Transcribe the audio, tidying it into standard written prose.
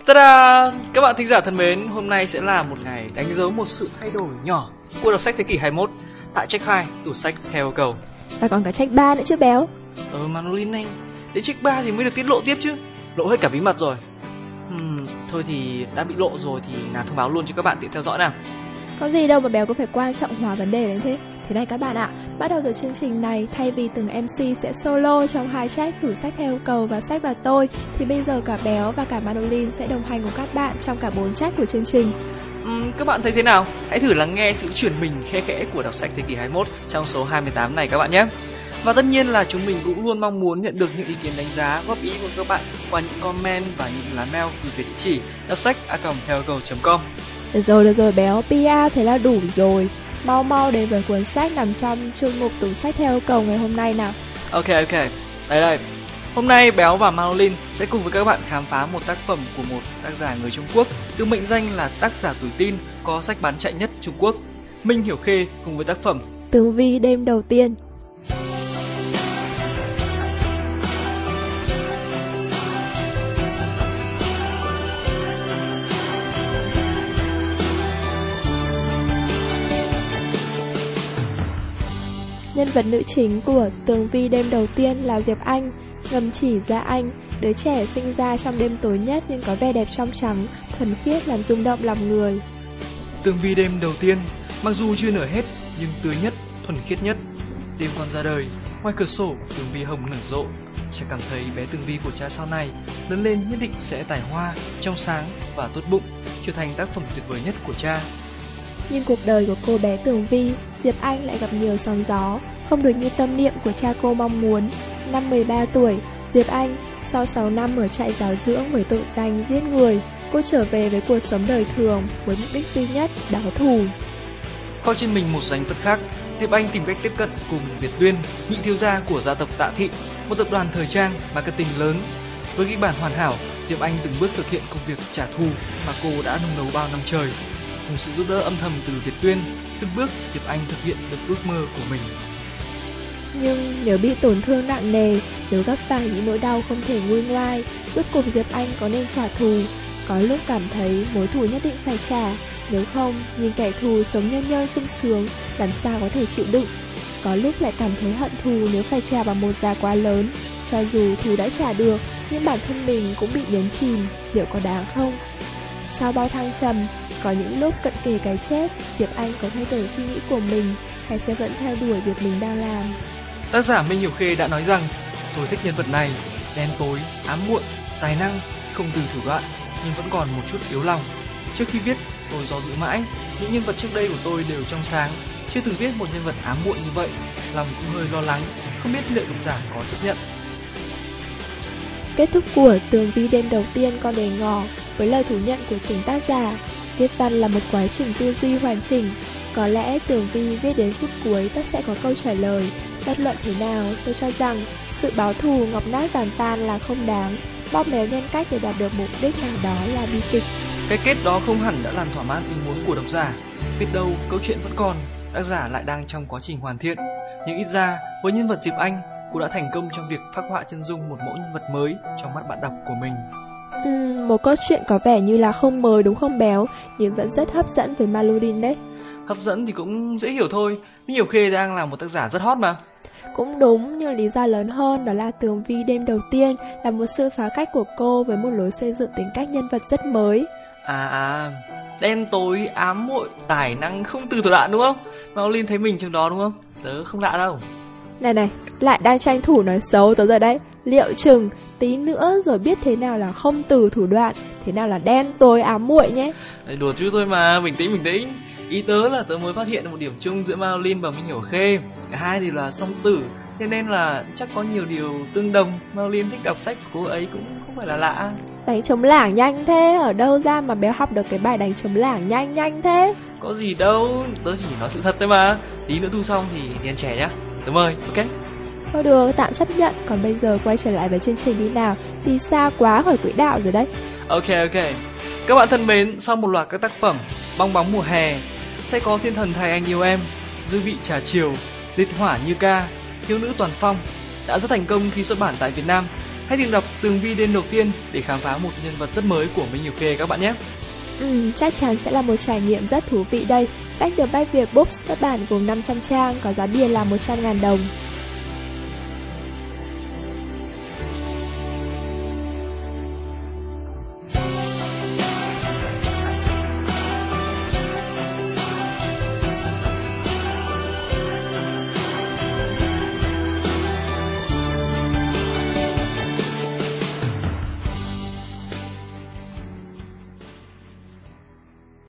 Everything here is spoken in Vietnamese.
Ta-da! Các bạn thính giả thân mến, hôm nay sẽ là một ngày đánh dấu một sự thay đổi nhỏ của đọc sách thế kỷ 21 tại Check 2, tủ sách theo yêu cầu. Và còn cả Check 3 nữa chứ béo. Manolin này, đến Check 3 thì mới được tiết lộ tiếp chứ. Lộ hết cả bí mật rồi. Thôi thì đã bị lộ rồi thì nào thông báo luôn cho các bạn tiện theo dõi nào. Có gì đâu mà béo có phải quan trọng hóa vấn đề đến thế. Thế này các bạn ạ, bắt đầu từ chương trình này, thay vì từng MC sẽ solo trong 2 track tủ sách theo yêu cầu và sách và tôi, thì bây giờ cả béo và cả Manolin sẽ đồng hành cùng các bạn trong cả 4 track của chương trình. Các bạn thấy thế nào? Hãy thử lắng nghe sự chuyển mình khe khẽ của đọc sách thế kỷ 21 trong số 28 này các bạn nhé. Và tất nhiên là chúng mình cũng luôn mong muốn nhận được những ý kiến đánh giá, góp ý của các bạn qua những comment và những lá mail gửi về địa chỉ đọc sách@theoiêu.com. Được rồi béo, PR thế là đủ rồi. Mau đến với cuốn sách nằm trong chuyên mục tủ sách theo yêu cầu ngày hôm nay nào. Ok. Đây. Hôm nay Béo và Manolin sẽ cùng với các bạn khám phá một tác phẩm của một tác giả người Trung Quốc được mệnh danh là tác giả tuổi teen có sách bán chạy nhất Trung Quốc, Minh Hiểu Khê, cùng với tác phẩm Tường Vi đêm đầu tiên. Nhân vật nữ chính của Tường Vi đêm đầu tiên là Diệp Anh, ngầm chỉ ra anh, đứa trẻ sinh ra trong đêm tối nhất nhưng có vẻ đẹp trong trắng, thuần khiết làm rung động lòng người. Tường Vi đêm đầu tiên, mặc dù chưa nở hết nhưng tươi nhất, thuần khiết nhất. Đêm còn ra đời, ngoài cửa sổ Tường Vi hồng nở rộ. Cha cảm thấy bé Tường Vi của cha sau này lớn lên nhất định sẽ tài hoa, trong sáng và tốt bụng, trở thành tác phẩm tuyệt vời nhất của cha. Nhưng cuộc đời của cô bé Tường Vi, Diệp Anh lại gặp nhiều sóng gió, không được như tâm niệm của cha cô mong muốn. Năm 13 tuổi, Diệp Anh, sau 6 năm ở trại giáo dưỡng với tội danh giết người, cô trở về với cuộc sống đời thường với mục đích duy nhất, báo thù. Khoác trên mình một danh phận khác, Diệp Anh tìm cách tiếp cận cùng Việt Tuyên, nhị thiếu gia của gia tộc Tạ Thị, một tập đoàn thời trang marketing lớn. Với kịch bản hoàn hảo, Diệp Anh từng bước thực hiện công việc trả thù mà cô đã nung nấu bao năm trời. Cùng sự giúp đỡ âm thầm từ Việt Tuyên, từng bước Diệp Anh thực hiện được ước mơ của mình. Nhưng nếu bị tổn thương nặng nề, nếu gặp phải những nỗi đau không thể nguôi ngoai, rốt cuộc Diệp Anh có nên trả thù? Có lúc cảm thấy mối thù nhất định phải trả, nếu không, nhìn kẻ thù sống nhân nhơn sung sướng, làm sao có thể chịu đựng. Có lúc lại cảm thấy hận thù nếu phải trả bằng một giá quá lớn. Cho dù thù đã trả được, nhưng bản thân mình cũng bị nhấn chìm, liệu có đáng không? Sau bao thăng trầm, có những lúc cận kề cái chết, Diệp Anh có thay đổi suy nghĩ của mình hay sẽ vẫn theo đuổi việc mình đang làm? Tác giả Minh Hiểu Khê đã nói rằng, tôi thích nhân vật này, đen tối, ám muội, tài năng, không từ thủ đoạn, nhưng vẫn còn một chút yếu lòng. Trước khi viết, tôi do dự mãi, những nhân vật trước đây của tôi đều trong sáng, chưa từng viết một nhân vật ám muội như vậy, lòng cũng hơi lo lắng, không biết liệu độc giả có chấp nhận. Kết thúc của Tường Vi đêm đầu tiên còn để ngỏ với lời thủ nhận của chính tác giả. Viết văn là một quá trình tư duy hoàn chỉnh. Có lẽ Tường Vi viết đến phút cuối tất sẽ có câu trả lời. Bất luận thế nào, tôi cho rằng sự báo thù ngọc nát tàn tan là không đáng. Bóp méo nhân cách để đạt được mục đích nào đó là bi kịch. Cái kết đó không hẳn đã làm thỏa mãn ý muốn của độc giả. Biết đâu câu chuyện vẫn còn, tác giả lại đang trong quá trình hoàn thiện. Nhưng ít ra với nhân vật Diệp Anh, cô đã thành công trong việc phác họa chân dung một mẫu nhân vật mới trong mắt bạn đọc của mình. Một câu chuyện có vẻ như là không mới đúng không béo, nhưng vẫn rất hấp dẫn với Manolin đấy. Hấp dẫn thì cũng dễ hiểu thôi, Minh Hiểu Khê đang là một tác giả rất hot mà. Cũng đúng, nhưng lý do lớn hơn đó là Tường Vi đêm đầu tiên là một sự phá cách của cô với một lối xây dựng tính cách nhân vật rất mới. Đen tối, ám muội, tài năng, không từ thủ đoạn đúng không? Manolin thấy mình trong đó đúng không? Tớ không lạ đâu. Này, lại đang tranh thủ nói xấu tớ rồi đấy. Liệu chừng tí nữa rồi biết thế nào là không từ thủ đoạn, thế nào là đen tối ám muội nhé. Đùa chứ thôi mà, bình tĩnh. Ý tớ là tớ mới phát hiện một điểm chung giữa Manolin và Minh Hiểu Khê. Cả hai thì là song tử, thế nên là chắc có nhiều điều tương đồng. Manolin thích đọc sách của cô ấy cũng không phải là lạ. Đánh trống lảng nhanh thế, ở đâu ra mà béo học được cái bài đánh trống lảng nhanh thế? Có gì đâu, tớ chỉ nói sự thật thôi mà. Tí nữa thu xong thì đi ăn chè nhá. Tớ mời, ok? Thôi được, tạm chấp nhận. Còn bây giờ quay trở lại với chương trình đi nào. Đi xa quá khỏi quỹ đạo rồi đấy. Ok. Các bạn thân mến, sau một loạt các tác phẩm Bong bóng mùa hè, sẽ có Thiên thần thay anh yêu em, Dư vị trà chiều, Liệt hỏa như ca, Thiếu nữ toàn phong, đã rất thành công khi xuất bản tại Việt Nam. Hãy tìm đọc Tường Vi đêm đầu tiên để khám phá một nhân vật rất mới của Minh Nhược Khê các bạn nhé. Chắc chắn sẽ là một trải nghiệm rất thú vị đây. Sách được Bách Việt Books xuất bản gồm 500 trang, có giá bìa là 100.000 đồng.